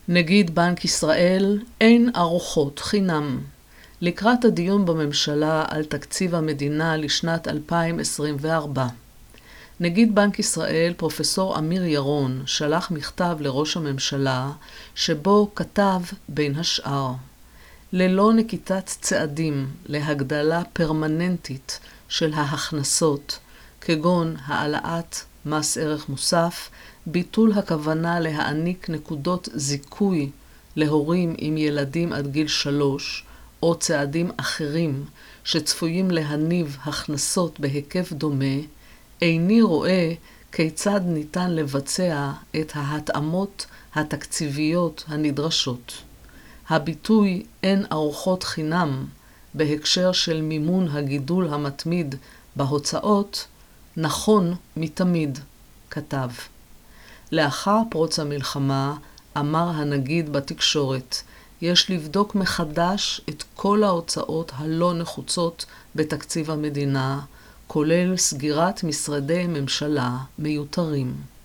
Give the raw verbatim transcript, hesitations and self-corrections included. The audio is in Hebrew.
נגיד בנק ישראל, אין ארוחות חינם. לקראת הדיון בממשלה על תקציב המדינה לשנת אלפיים עשרים וארבע. נגיד בנק ישראל, פרופסור אמיר ירון, שלח מכתב לראש הממשלה, שבו כתב בין השאר: ללא נקיטת צעדים להגדלה פרמננטית של ההכנסות, כגון העלאת מס ערך מוסף, ביטול הכוונה להעניק נקודות זיכוי להורים עם ילדים עד גיל שלוש, או צעדים אחרים שצפויים להניב הכנסות בהיקף דומה, איני רואה כיצד ניתן לבצע את ההתאמות התקציביות הנדרשות. הביטוי אין ארוחות חינם בהקשר של מימון הגידול המתמיד בהוצאות נכון מתמיד, כתב. לאחר פרוץ המלחמה אמר הנגיד בתקשורת, יש לבדוק מחדש את כל ההוצאות הלא נחוצות בתקציב המדינה, כולל סגירת משרדי ממשלה מיותרים.